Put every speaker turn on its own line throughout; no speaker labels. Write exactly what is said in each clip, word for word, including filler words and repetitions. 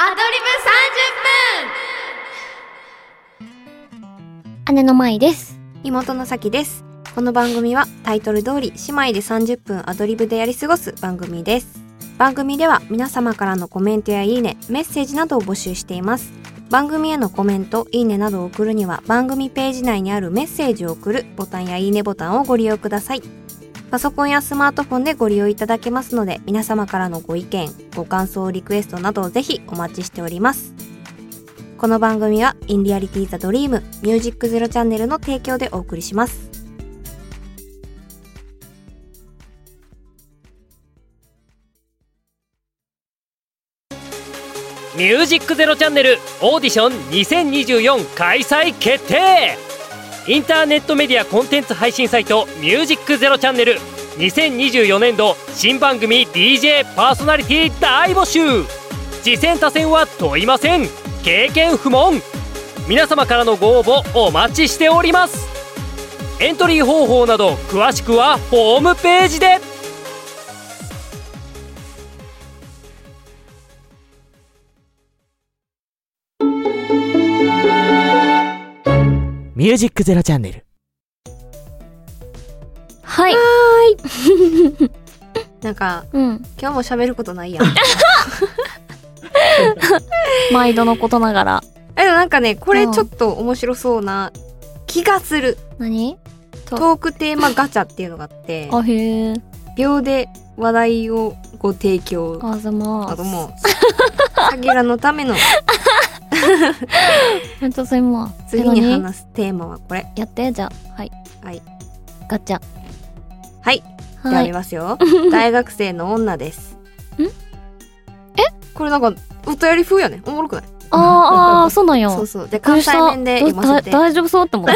アドリブさんじゅっぷん。
姉の舞です。
妹の咲です。この番組はタイトル通り姉妹でさんじゅっぷんアドリブでやり過ごす番組です。番組では皆様からのコメントやいいね、メッセージなどを募集しています。番組へのコメント、いいねなどを送るには番組ページ内にあるメッセージを送るボタンやいいねボタンをご利用ください。パソコンやスマートフォンでご利用いただけますので、皆様からのご意見、ご感想、リクエストなどをぜひお待ちしております。この番組はインリアリティザドリームミュージックゼロチャンネルの提供でお送りします。
ミュージックゼロチャンネルオーディションにせんにじゅうよん開催決定。インターネットメディアコンテンツ配信サイトミュージックゼロチャンネルにせんにじゅうよねん度新番組 ディージェー パーソナリティ大募集。次戦他戦は問いません。経験不問。皆様からのご応募お待ちしております。エントリー方法など詳しくはホームページで。
ミュージックゼロチャンネル。
はい。
はーい。なんか、うん、今日も喋ることないやん。
毎度のことながら。
え、でもなんかね、これちょっと面白そうな気がする。
何？
トークテーマガチャっていうのがあって、
あ、へー。
秒で話題をご提供。
あざまーす。
あともう、さぎらのための。
めっちゃすいません。
次に話すテーマはこれ。
やって、じゃあ。はい。
はい。
ガチャ。
はい。
はい、
じゃあやりますよ。大学生の女です。
ん？え？
これなんか、お便り風やね。おもろくない？
ああ、そうなんよ。
そうそう。で、関西弁で読ませて。
大丈夫そうって思った。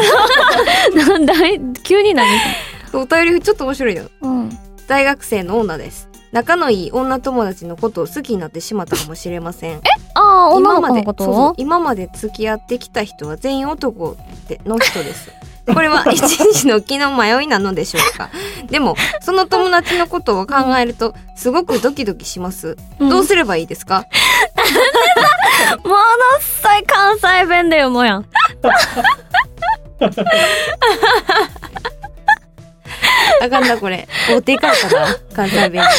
なんだい、急に何？
お便りちょっと面白いよ。
うん。
大学生の女です。仲のいい女友達のことを好きになってしまったかもしれません。
え？ああ、女の子のこと？
そうそう。今まで付き合ってきた人は全員男っての人です。これは一日の気の迷いなのでしょうか。でもその友達のことを考えるとすごくドキドキします、うん、どうすればいいですか？
ものすごい関西弁で読もうやん。
あかんなこれ。お手かったな関西弁。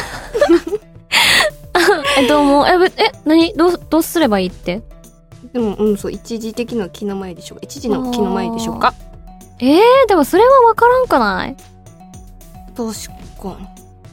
えどうもええ何どうどうすればいいって？
でもうんそう一時的な気の迷いでしょうか。一時の気の迷いでしょうか。
えー、でもそれは分からんかない？
確かに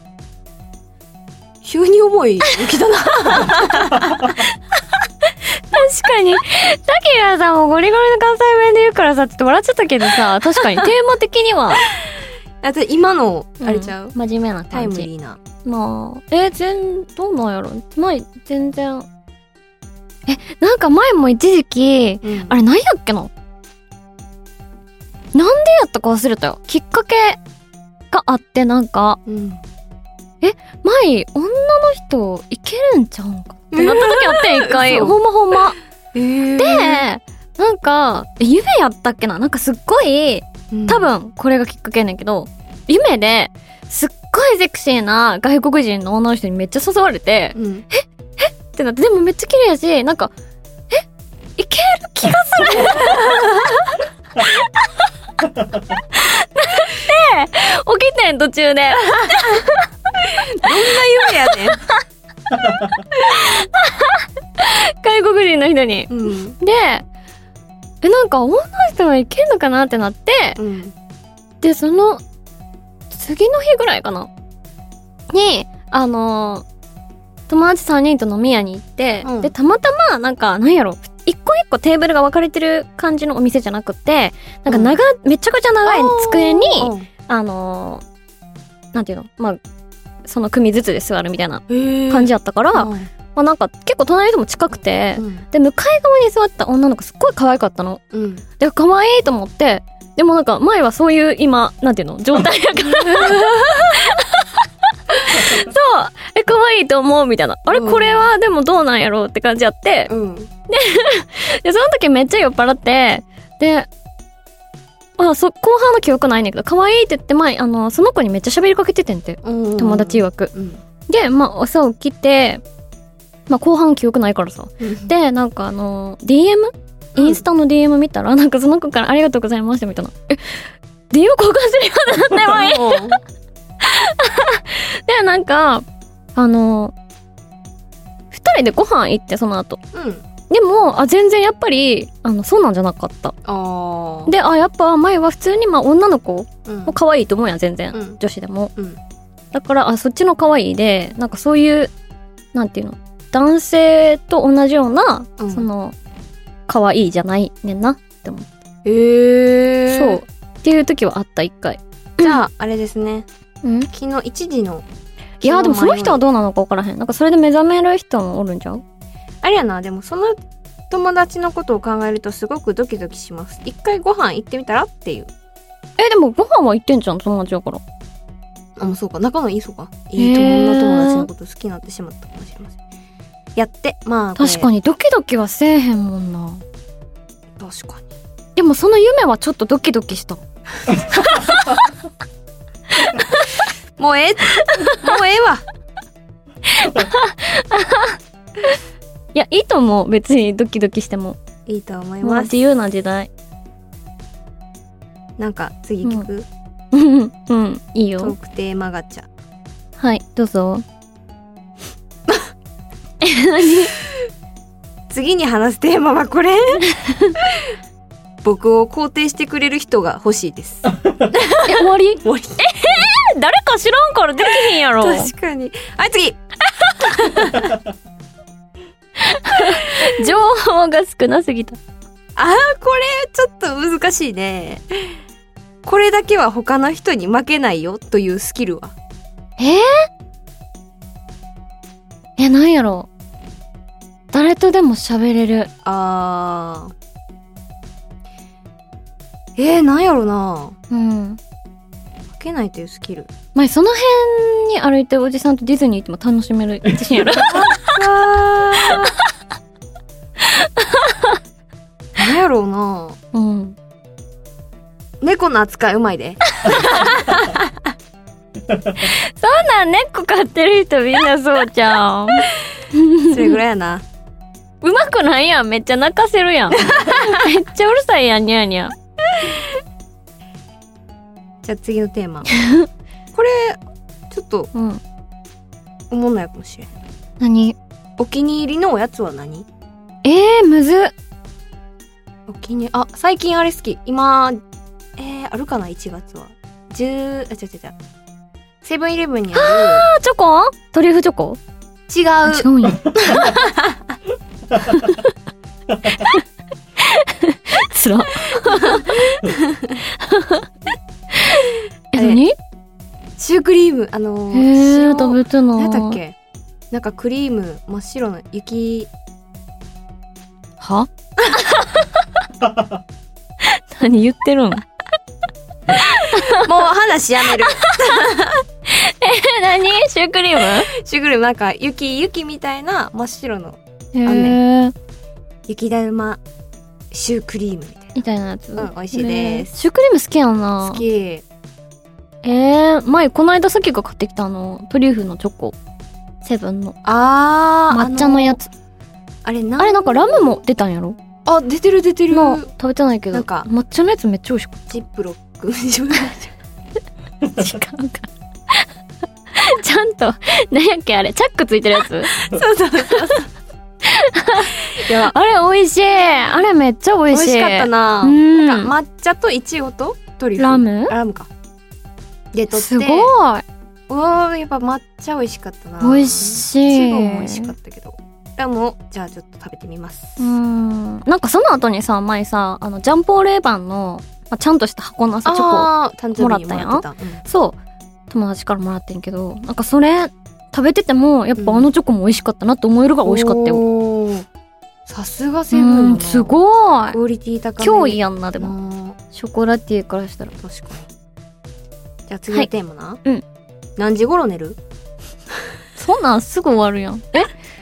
急に重い気だな。
確かにさきらさんもゴリゴリの関西弁で言うからさちょっと笑っちゃったけどさ、確かにテーマ的には
あと今のあれちゃう、
うん、真面目な感じ
タイムリーな。ま
あえー、全どうなんやろ前全然えなんか前も一時期、うん、あれ何やっけななんでやったか忘れたよ。きっかけがあってなんか、うん、え前女の人いけるんちゃうんかってなった時あって一回、ほんまほんま、えー、でなんか夢やったっけななんかすっごい、うん、多分これがきっかけやねんけど夢ですっごいセクシーな外国人の女の人にめっちゃ誘われて、うん、ええってなってでもめっちゃ綺麗やしなんかえいける気がする。なんで起きてん途中でどんな
夢やねん。
外国人の人に、うん、でえなんか女の人はいけんのかなってなって、うん、でその次の日ぐらいかなにあのー、友達さんにんと飲み屋に行って、うん、でたまたまなんかなんやろ一個一個テーブルが分かれてる感じのお店じゃなくてなんか長、うん、めちゃくちゃ長い机に あ, あのー、なんていうのまあその組ずつで座るみたいな感じやったから、うんまあ、なんか結構隣とも近くて、うん、で向かい側に座った女の子すっごい可愛かったの、うん、で可愛いと思ってでもなんか前はそういう今なんていうの状態やからそうえ可愛いと思うみたいなあれ、うん、これはでもどうなんやろうって感じやって、うん、で, でその時めっちゃ酔っ払ってであそ後半の記憶ないねんけど可愛いって言って前あのその子にめっちゃ喋りかけててんて、うんうんうん、友達曰く、うん、でまあ朝起きてまあ後半記憶ないからさ。で、なんかあの、ディーエム? インスタの ディーエム 見たら、なんかその子からありがとうございましたみたいな。え、ディーエム 交換するようになってもいいで、なんか、あの、二人でご飯行って、その後。
うん。
でも、あ、全然やっぱり、あの、そうなんじゃなかった。
ああ。
で、あ、やっぱ前は普通に、まあ女の子
うん
も可愛いと思うやん、全然。
うん、
女子でも。
うん。
だから、あ、そっちの可愛いで、なんかそういう、なんていうの、男性と同じような、
うん、
その、可愛いじゃないねんなって思って。
へえ。
そう。っていう時はあった、一回。
じゃあ、あれですね。
うん
昨日一時の。
いや、でもその人はどうなのか分からへん。なんかそれで目覚める人もおるんちゃう？
あれやな、でもその友達のことを考えるとすごくドキドキします。一回ご飯行ってみたらっていう。
え、でもご飯は行ってんじゃん、友達だから。
あ、もうそうか。仲のいいそうか。いい友の友達のこと好きになってしまったかもしれません。やって、まあ。
確かにドキドキはせえへんもんな。
確かに。
でもその夢はちょっとドキドキした。
もうええもうええわ
いや、いいと思う。別にドキドキしても。
いいと思い
もう
ます。
自由な時代。
なんか次聞く、
うん、うん、いいよ。
トークテーマガチャ。
はい、どうぞ。え、何？
次に話すテーマはこれ僕を肯定してくれる人が欲しいです。
え、終わり？
終わり。
えー、誰か知らんからできへんやろ。
確かに。はい、次
情報が少なすぎた。
あー、これちょっと難しいね。これだけは他の人に負けないよというスキルは？
えー、え、なんやろ。誰とでも喋れる。
あー。えー、なんやろな。
うん。
負けないというスキル。
前その辺に歩いてるおじさんとディズニー行っても楽しめる自信ある。
なんやろうな。
うん。
猫の扱いうまいで。
そんなん猫飼ってる人みんなそうじゃん。
それぐらいやな。
うまくないやん。めっちゃ泣かせるやん。めっちゃうるさいやん、にゃにゃ。
じゃあ次のテーマ。これちょっと
うん。
おもんないかもしれん。
何？
お気に入りのおやつは何？
えー、むずっ。
お気にあ、最近あれ好き。今、えー、あるかな ?いち 月は。じゅう、あ、違う違う違う。セブンイレブンにある。
あ、チョコ？トリュフチョコ？
違う。
違うんや。つら。え、何？
シュークリーム、あのー、
へー、
塩
食べてない。
何だっけ？なんかクリーム、真っ白の雪。
は？何言ってるん？もう
話やめる。
え、何？シュークリーム？
シュークリームなんか雪、雪みたいな真っ白の
へ
あんね
ー。
雪だるまシュークリームみたいな。
みたいなやつ。
うん、美味しいです。
シュークリーム好きやんな。
好き。
えー、前この間さっきが買ってきたあのトリュフのチョコ、セブンの
あー、
抹茶のやつ。
あれな
あれなんかラムも出たんやろ？
あ、出てる出てる。
の食べてないけど、
なんか
抹茶のやつめっちゃ美味しかっ
ジップロック。
た。違うか。ちゃんと、なんやっけあれ、チャックついてるやつ？
そうそうそう。いや、
あれ美味しい。あれめっちゃ美味しい。
美味しかったな。
うん
なんか抹茶とイチゴとトリュフ。
ラム？
ラムか。で、取って。
すごい。
おー、やっぱ抹茶美味しかったな。
美味しい。
イチゴも美味しかったけど。ラムを、じゃあちょっと食べてみます。
うん。なんかその後にさ、前さ、あの、ジャンポーレーバンの、まあ、ちゃんとした箱のさ、チョコ。
あー、誕生日にもらってた。うん
そう。友達からもらってんけど、なんかそれ、食べてても、やっぱあのチョコも美味しかったなって思えるが美味しかったよ。
おー、さすがセブ
うん、
ンの。
すごい。
クオリティ高め。
脅威やんな、でも。
も。
ショコラティエからしたら。
確かに。じゃあ次のテーマな。
はいうん。
何時頃寝る？
そんなんすぐ終わるやん。え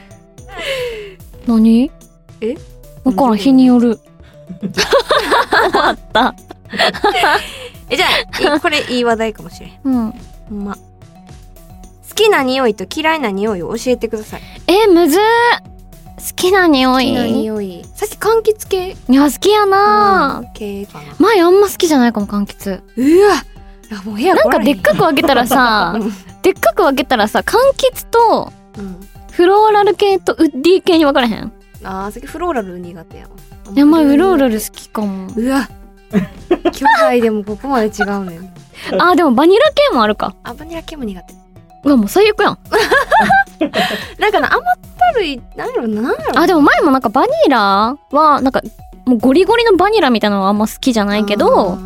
何？
え
わからん、日による。終わった。
え、じゃあ、いこれいい話題かもしれん。
うん。
ほんま。好きな匂いと嫌いな匂いを教えてください。
え、むずー。好きな匂い。
好きな匂い。さっき柑橘系。
いや、好きやな、
うん、系かな。
前あんま好きじゃないかも、柑橘。
うわ。いやもう部屋
なんかでっかく分けたらさ、でっかく分けたらさ、柑橘と、うん、フローラル系とウッディ系に分からへん？
あー、さっきフローラル苦手やわ。
いや、まあフローラル好きかも。
うわ。兄弟でもここまで違うねん。
あー、でもバニラ系もあるか。
あ、バニラ系も苦手。
うわ、もう最悪やん。
なんかな、甘ったるい、なんやろな、なんやろ。
あ、でも前もなんかバニラは、なんか、もうゴリゴリのバニラみたいなのはあんま好きじゃないけど、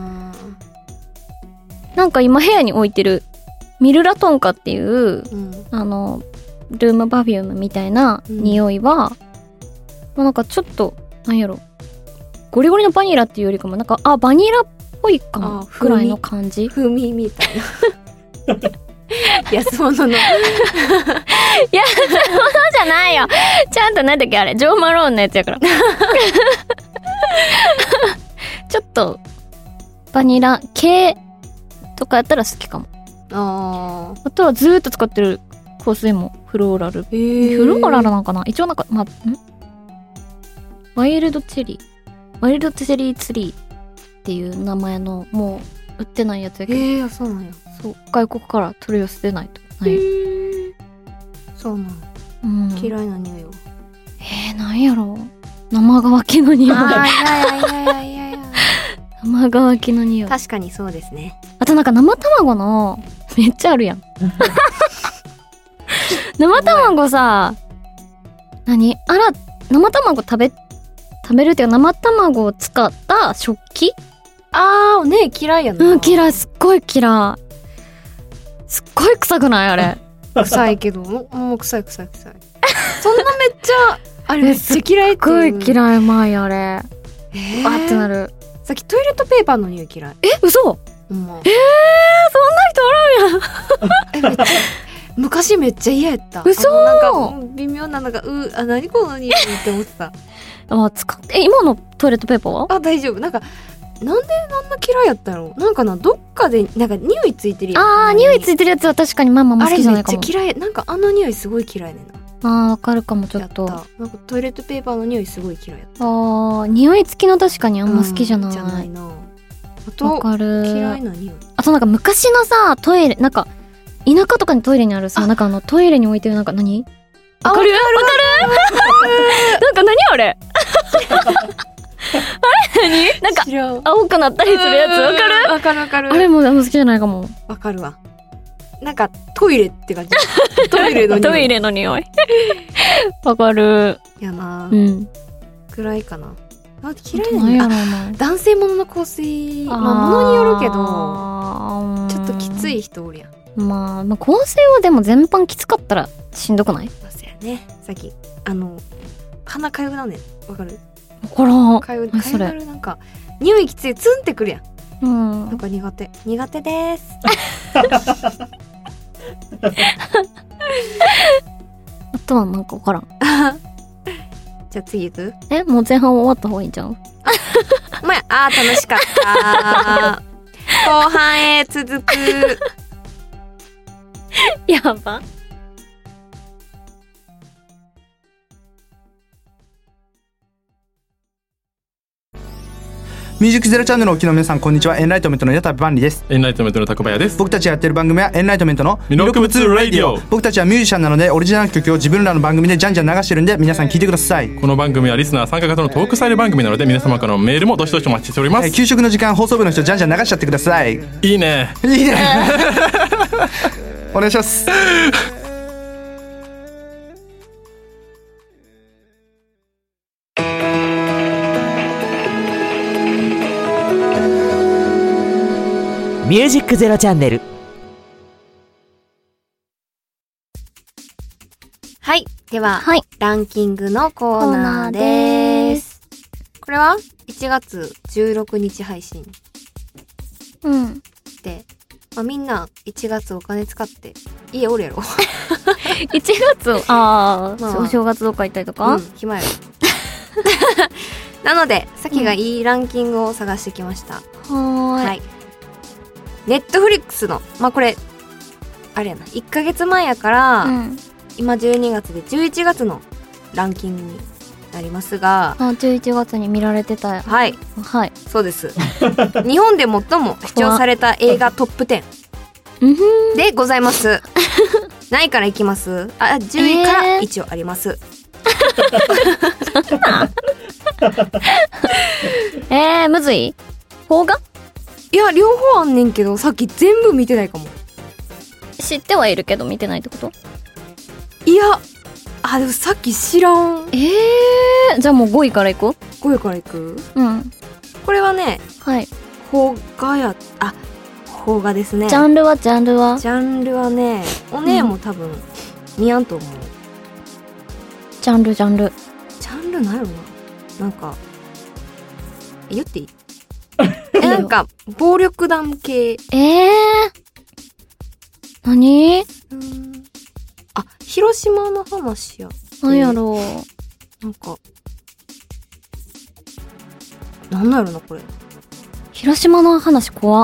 なんか今部屋に置いてる、ミルラトンカっていう、うん、あの、ルームパフュームみたいな匂いは、うん、もうなんかちょっと、なんやろ、ゴリゴリのバニラっていうよりかも、なんか、あ、バニラっぽいかも、ぐらいの感じ。
風味みたいな。安物の。安物
じゃないよ。ちゃんとなんだっけあれ、ジョー・マローンのやつやから。ちょっと、バニラ系とかやったら好きかも。ああとはずーっと使ってる香水もフローラル。フローラルなんかな一応なんか、まあ、んワイルドチェリー。ワイルドチェリーツリーっていう名前の、もう売ってないやつやけど。
えー、そうなんや。
そう、外国から取り寄せてないと。ない。
そうなん。うん。嫌いな匂いを。
えー、なんやろう。生乾きの匂い。
あー、いやいやいやいやいやいや。
生乾きの匂い。
確かにそうですね。
あとなんか生卵の、めっちゃあるやん。生卵さ、何あら、生卵食べ、食べるっていうか生卵を使った食器？
あー、ね、嫌いやな。
うん、嫌い、すっごい嫌い。すっごい臭くないあれ。
臭いけど、もう、もう臭い臭い臭い。そんなめっちゃ、あれめっちゃ嫌いって。
すっごい嫌い、前あれ。
えー、
あってなる。
さっきトイレットペーパーの匂い嫌い。
え、嘘？うん、えー、そんな人おらんやん。
え、めっちゃ、昔めっちゃ嫌やった。
嘘？
なんか、微妙な、なんか、う、あ、何この匂いって思ってた。
あ、使って、え、今のトイレットペーパーは？
あ、大丈夫。なんか、なんであんな嫌いやったの？なんかな、どっかで、なんか匂いついてるやん。
あー、匂いついてるやつは確かにママも好きじゃないかも。
あれめっちゃ嫌い。なんかあの匂いすごい嫌いねんな。
あー、わかるかも、ちょっと。
なんかトイレットペーパーの匂いすごい嫌いやった。
あー、匂い付きの確かにあんま好きじゃない。うん、
じゃないな。あと、
わかる。
嫌いな匂い。あ
となんか昔のさ、トイレ、なんか、田舎とかにトイレにあるさ、なんかあのトイレに置いてるなんか何？わかる？わかる？なんか何あれ？あれ何？なんか青くなったりするやつわかる？
わかるわかる。
あれもあんま好きじゃないかも。
わかるわ。なんかトイレって感じ。トイレの匂い。
トイレの匂い。わかる。
やな。
うん。
くらいかな。あ、嫌いなの。あ、男性ものの香水、まあものによるけど、ちょっときつい人おるやん。
まあ、まあ、香水はでも全般きつかったらしんどくない？
そうやね。さっきあの鼻かゆくなんねん。わかる？
わからん。
かゆかゆなるなんか匂いきついツンってくるやん。うん。なんか苦手苦手です。
あとはなんかわからん。
じゃあ次行く？
え、もう前半終わった方がいいんじゃん。
まあ、あー楽しかった。後半へ続く。
やば。
ミュージックゼロチャンネルをお聞きの皆さん、こんにちは。エンライトメントの矢田万里です。
エンライトメントの高林です。
僕たちがやってる番組はエンライトメントの
魅力物ラディオ。
僕たちはミュージシャンなので、オリジナル曲を自分らの番組でじゃんじゃん流してるんで、皆さん聞いてください。
この番組はリスナー参加型のトークスタイル番組なので、皆様からのメールもどしどしお待ちしております。
えー、給食の時間、放送部の人じゃんじゃん流しちゃってください。
いいね
いいねお願いします。
ミュージックゼロチャンネル。
はい、では、
はい、
ランキングのコーナーです。これはいちがつじゅうろくにち配信。
うん。
で、まあ、みんないちがつお金使って家おるやろ。
いちがつああ、まあ、お正月どっか行ったりとか、
うん、暇やろ。なので、さきがいいランキングを探してきました。
うん、はーい。
はい。ネットフリックスの、まあ、これ、 あれやないっかげつまえやから、
うん、
今じゅうにがつでじゅういちがつのランキングになりますが、
あじゅういちがつに見られてた。
はい
はい
そうです日本で最も視聴された映画トップじゅうでございます何位からいきます？あじゅういから一応あります、
えー、えー、むずい？邦画？
いや両方あんねんけどさっき全部見てないかも。
知ってはいるけど見てないってこと？
いやあでもさっき知らん。
えー、じゃあもうごいからいこう。
ごいからいく？
うん。
これはね、
はい。
邦画や、あ、邦画ですね。
ジャンルはジャンルは
ジャンルはね、お姉も多分、見やんと思う。
ジャンルジャンル。
ジャンルなんやろな。なんか、え言っていいえ、なんか、暴力団系。
えー。何？
うーん。あ、広島の話や。
なんやろう。
なんか、なんなんやろな、これ。
広島の話怖っ。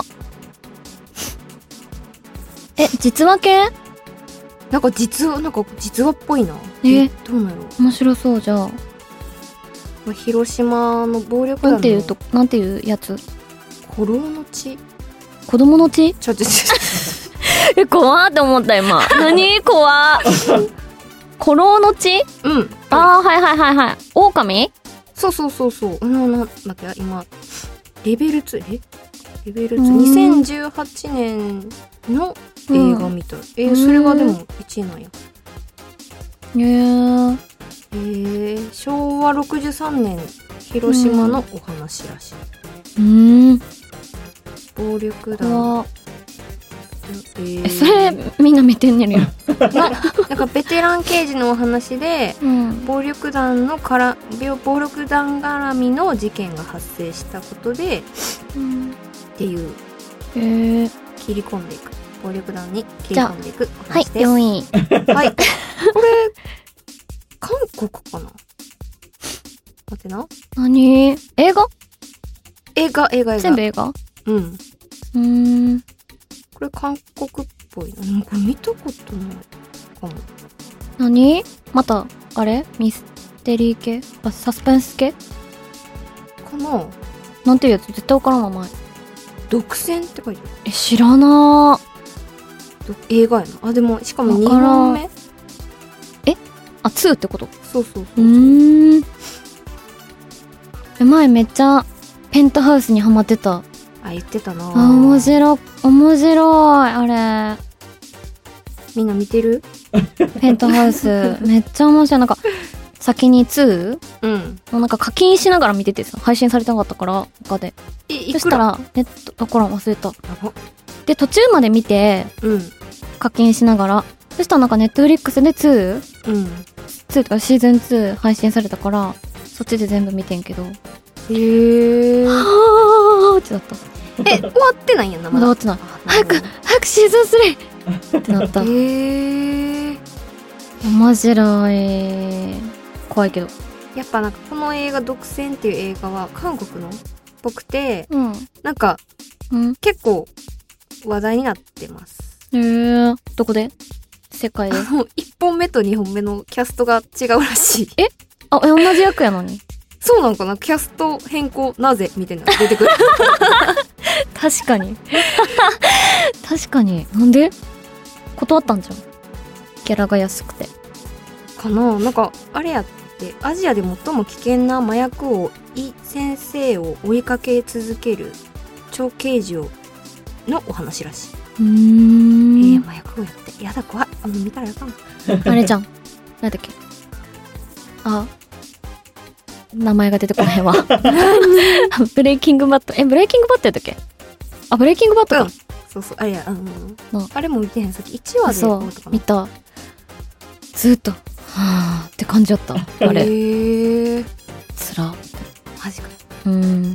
え、実話系？
なんか実話、なんか実話っぽいな。
え
どうなんやろ。
面白そうじゃあ。
広島の暴力団の。
なんていうと、なんていうやつ？
古老の血？
子供の血？
ちょちょちょ。
え、怖ーって思った今。何怖ー。古老の血？
うん。
あー、はいはいはいはい。狼？
そうそうそうそう。な、なんだっけ今、レベルツー、えレベルツー、にせんじゅうはちねんの映画みたい。うん、えー、それがでもいちいなんや。
へー。
えー、しょうわろくじゅうさんねん、広島のお話らしい。
うーん。
暴力団。
えー、えそれみんな見てんねるよ
な, なんかベテラン刑事のお話で、うん、暴力団のから暴力団絡みの事件が発生したことで、うん、っていう、
えー、
切り込んでいく暴力団に切り込んでいくお話です。
はい、よんい
はいこれ韓国かな。待ってな。
何？映画？
映画映画映画
全部映画？
うん
うーん
これ韓国っぽいな。これ見たことないかも。
何？またあれ？ミステリー系？あ、サスペンス系？
かな。
なんていうやつ？絶対わからんわ前。
独占って書いてある。
え、知らな
ー。映画やな。あ、でもしかもにほんめ。
え？あ、ツーってこと？
そうそうそうそう。
うーん。え、前めっちゃペントハウスにハマってた。
あ、言ってたな。
あ、面白い、面白い、あれ。
みんな見てる？
ペントハウス。めっちゃ面白い。なんか、先にツー？ うん。もうなんか課金しながら見ててさ、配信されてなかったから、他で。
え、
そしたら、ネット、だから忘れた。で、途中まで見て、うん。課金しながら。そしたらなんかネットフリックスでツー？ うん。ツーとかシーズンツー配信されたから、そっちで全部見てんけど。へ
ー。
はーってなった。
え、終わってないんやな、
まだ終わってない。早く、早くシーズンスリーってなった。へ
ー。
面白い。怖いけど。
やっぱなんかこの映画、独占っていう映画は韓国のっぽくて、
うん、
なんか、うん、結構話題になってます。
へー。どこで？世界で？
いっぽんめとにほんめのキャストが違うらしい。
え？あ、同じ役やのに。
そうなんかな。キャスト変更なぜみたいなの出てくる。
確かに確かに。なんで？断ったんじゃん。ギャラが安くて
かな。なんかあれやって、アジアで最も危険な麻薬王イ先生を追いかけ続ける超刑事をのお話らしい。
うーん、
えー、麻薬王やってやだ、怖い。あの見たらやかん。
あれじゃん、なんだっけ、あ、名前が出てこないわ。ブレイキングバット。え、ブレイキングバットやったっけ？あ、ブレイキングバットか。うん、
そうそう、あれや、うん、うん、あれも見てへん。さっきいちわで
そう見た。ずっとはーって感じだった。あれ。へー。つら。
マジか。
うん。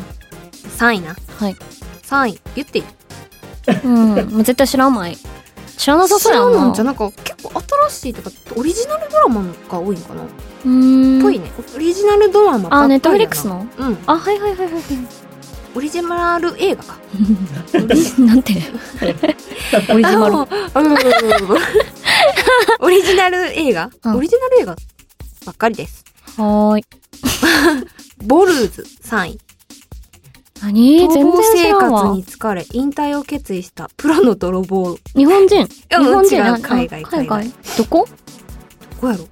さんいな。
はい。
さんい言っていい？
うん、もう絶対知らんまい。知らなさそうやんな。
知らんのじゃ、なんか結構新しいとかオリジナルドラマが多いんかな。
うーん。
ぽいね。オリジナルドラマばっかりやな。
あ、ネットフリックスの？
うん。
あ、はいはいはいはい。
オリジナル映画か
なんてオリジナル
オリジナル映画、
うん、
オリジナル映画ばっかりです。
はーい
ボルーズさんい。
何？
逃亡生
全然知らんわ。
活に疲れ引退を決意したプロの泥棒。
日本人。日本人
違う
な
海外
海外。どこ？
どこやろ？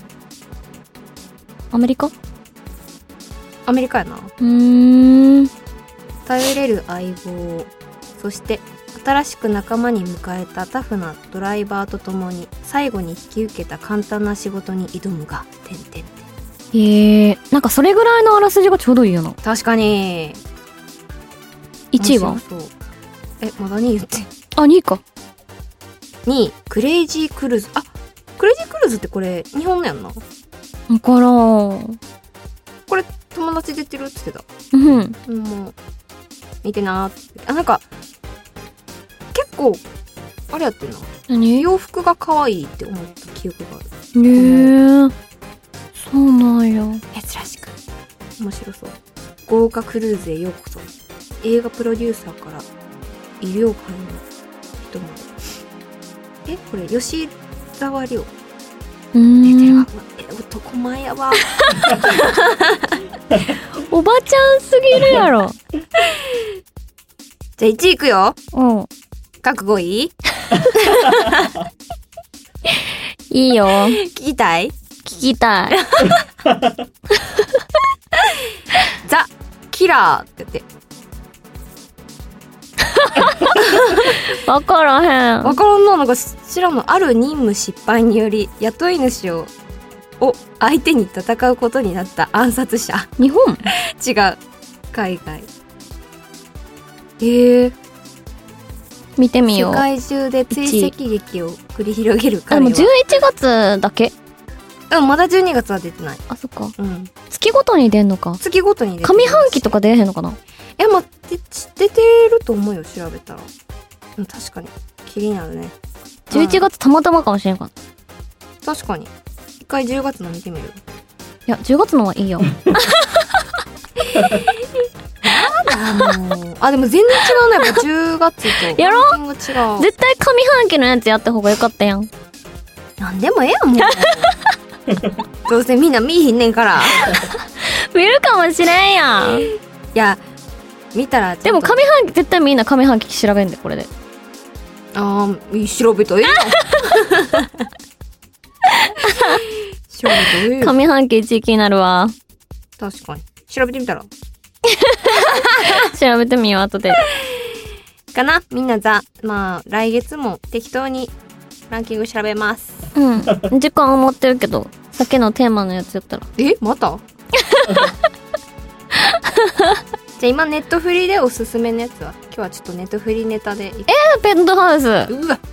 アメリカ？
アメリカやな。
うーん。
頼れる相棒、そして新しく仲間に迎えたタフなドライバーとともに最後に引き受けた簡単な仕事に挑むがてんてんてん。
へえ、なんかそれぐらいのあらすじがちょうどいいよな。
確かに。
いちいは？
そう。え、まだにい言って。
あ、にいか。
にい、クレイジークルーズ。あ、クレイジークルーズってこれ日本のやんな。
わからん。
これ友達出てるって言ってた。
うん。
もう見てなーって。あ、なんか結構あれやってんな。
何？
洋服が可愛いって思った記憶がある。
へえ。そうなんや。
珍しく面白そう。豪華クルーズへようこそ。映画プロデューサーから医療界の人まで。え、これ吉沢亮
うーん。
出てるわ。え、男前やわ。
おばちゃんすぎるやろ。
じゃあいちいいくよ。
うん。
覚悟いい？
いいよ。
聞きたい？
聞きたい。
ザ・キラーって言って。
わからへん。
わからんな。なんか知らんの。ある任務失敗により雇い主をを相手に戦うことになった暗殺者。
日本？
違う。海外。えー、
見てみよう。
世界中で追跡劇を繰り広げる彼は。
あ、でもじゅういちがつだけ。
うん、まだじゅうにがつは出てない。
あ、そっか。
うん。
月ごとに出んのか。
月ごとに出てる。
上半期とか出えへんのかな。
いや、まあ、で出てると思うよ、調べたら。うん、確かに。気になるね。
じゅういちがつたまたまかもしれんかな。
確かに。一回じゅうがつの見てみる。
いや、じゅうがつのはいいよ。
あ, もうあでも全然違うね。やっぱじゅうがつと
やろ
ランキング違う。
絶対上半期のやつやった方がよかったやん。
なんでもええやんもう。どうせみんな見いひんねんから。
見るかもしれんやん。
いや見たらちゃんと。
でも上半期絶対みんな上半期調べんでこれで。
ああ調べとええやん。調べとええやん。
上半期いちい気になるわ。
確かに調べてみたら。
調べてみよう後で。
かな。みんなざまあ来月も適当にランキング調べます。
うん。時間を持ってるけど、さっきのテーマのやつやったら。
えまた？じゃあ今ネットフリでおすすめのやつは今日はちょっとネットフリネタで。
えー、ペントハウス。
うわ。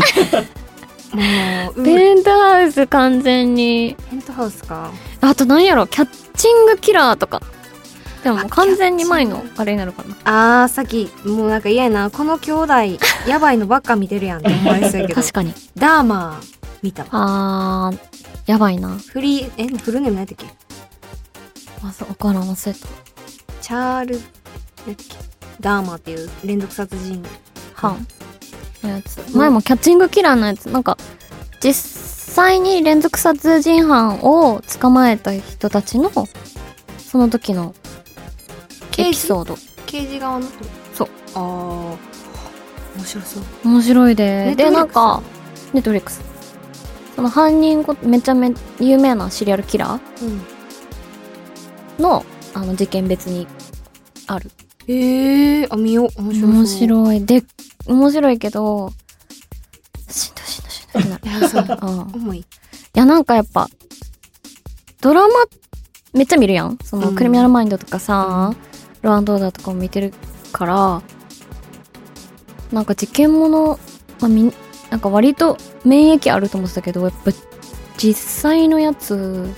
もう
ペントハウス完全に。
ペントハウスか。
あと何やろ、キャッチングキラーとか。でも完全に前のあれになるかな。
あーさっきもうなんか嫌やな。この兄弟やばいのばっか見てるやんって思われそうやけど。
確かに。
ダーマー見たわ。
あーやばいな。
フリーえフルネーム何やったっけ？
あ、そう、わからん、忘れた。
チャール何やったっけ？ダーマーっていう連続殺人
犯のやつ。前もキャッチングキラーのやつ、なんか実際に連続殺人犯を捕まえた人たちのその時のエピソード。
刑事側の？
そう。
あー面白そう。
面白いで。で、なんか
ネ
ネットフリックス。その犯人ごめちゃめ有名なシリアルキラー
うん。
のあの事件別にある。
へえー、あ見よう。面白そう。
面白い。で、面白いけどしんどいしんどいしんどいってなる。
いやそう
うん。
重い。
いや、なんかやっぱドラマめっちゃ見るやん。その、
うん
クリミナルマインドとかさ、ロアンドオーダーとかも見てるからなんか事件もの、まあ、みなんか割と免疫あると思ってたけど、やっぱ実際のやつわー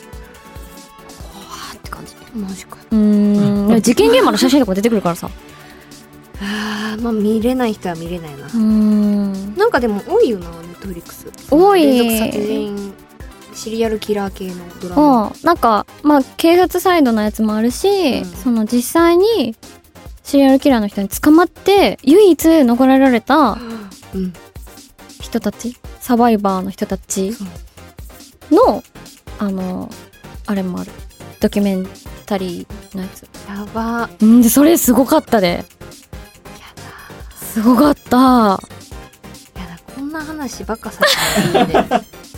って感じ。
マジか。
うーん事件現場の写真とか出てくるからさ。
あーまあ見れない人は見れないな。
うーん
なんかでも多いよなネットフリックス。
多い。
連続殺人シリアルキラー系のドラマ。
うん、なんかまあ警察サイドのやつもあるし、
うん
その実際にシリアルキラーの人に捕まって唯一残られた人たち、サバイバーの人たちのあのあれもある、ドキュメンタリーのやつ。
やば。
うんでそれすごかったで。やだ、すごかった。
やだ、こんな話ばっかさせてるんで
確か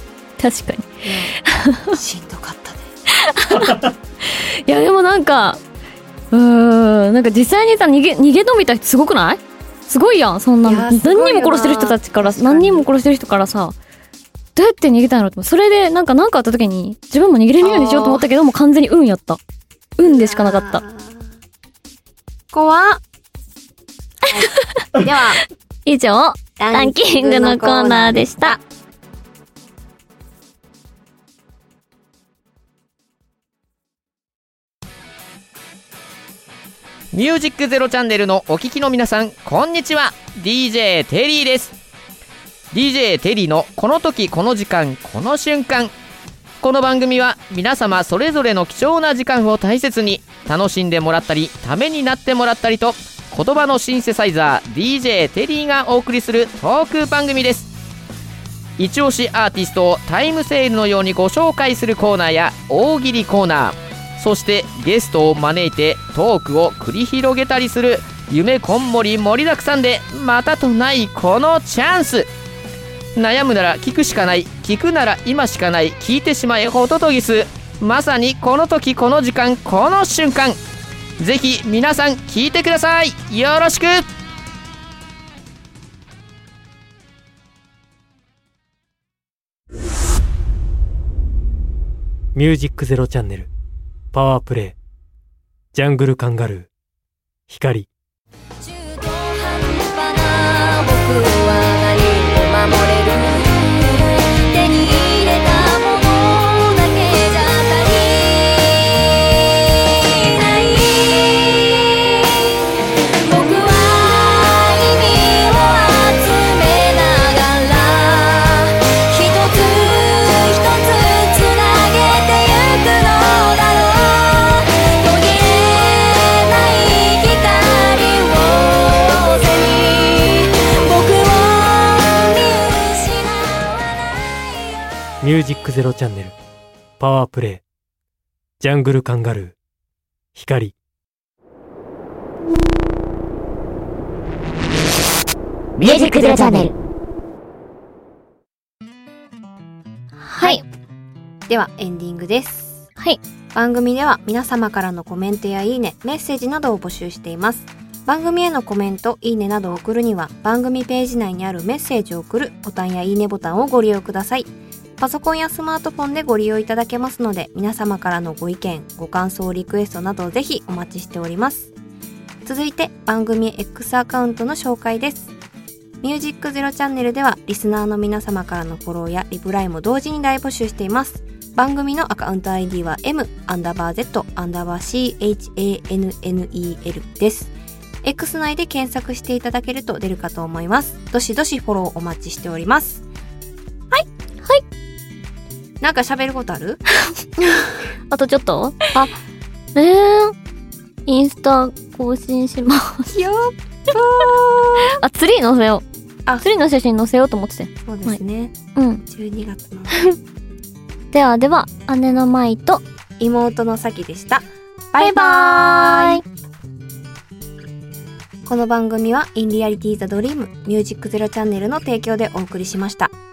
にしんどかったで
いやでもなんかうーんなんか実際にさ逃げ逃げ延びた人すごくない？すごいやん、そんなの。何人も殺してる人たちから何人も殺してる人からさ、どうやって逃げたのって。それでなんか何かあった時に自分も逃げれるようにしようと思ったけども完全に運やった。運でしかなかった。
怖っ、はい、では
以上ランキングのコーナーでした。
ミュージックゼロチャンネルのお聞きの皆さん、こんにちは。 ディージェー テリーです。 ディージェー テリーのこの時この時間この瞬間。この番組は皆様それぞれの貴重な時間を大切に楽しんでもらったりためになってもらったりと、言葉のシンセサイザー ディージェー テリーがお送りするトーク番組です。一押しアーティストをタイムセールのようにご紹介するコーナーや大喜利コーナー、そしてゲストを招いてトークを繰り広げたりする夢こんもり盛りだくさんでまたとないこのチャンス。悩むなら聞くしかない、聞くなら今しかない、聞いてしまえホトトギス。まさにこの時この時間この瞬間、ぜひ皆さん聞いてください。よろしく。
ミュージックゼロチャンネルパワープレイ、ジャングルカンガルー、光。
中途半端な僕は何も守れる、手に入れたものだけじゃ足りない。僕は意味を集めながら一つ一つつなげてゆくのだろう。途切れない光を背に僕を見失わないよ。
ミュージックゼロチャンネルパワープレイ、ジャングルカンガルー、光。
ミュージックゼロチャンネル。
はい。
ではエンディングです。
はい。
番組では皆様からのコメントやいいね、メッセージなどを募集しています。番組へのコメント、いいねなどを送るには番組ページ内にあるメッセージを送るボタンやいいねボタンをご利用ください。パソコンやスマートフォンでご利用いただけますので、皆様からのご意見、ご感想、リクエストなどをぜひお待ちしております。続いて番組 X アカウントの紹介です。ミュージックゼロチャンネルではリスナーの皆様からのフォローやリプライも同時に大募集しています。番組のアカウント アイディー は M アンダーバー Z アンダーバー シーエイチエーエヌエヌイーエル です。X 内で検索していただけると出るかと思います。どしどしフォローお待ちしております。はい。
はい。
なんか喋ることある？
あとちょっとあ、えー、インスタ更新します。
やっばー。
あ、ツリー載せよう。
あ、
ツリーの写真載せようと思ってて。
そうですね。
はい、うん。
じゅうにがつの。
ではでは、姉の舞と
妹のさきでした。
バイバーイ。
この番組はインリアリティザドリームミュージックゼロチャンネルの提供でお送りしました。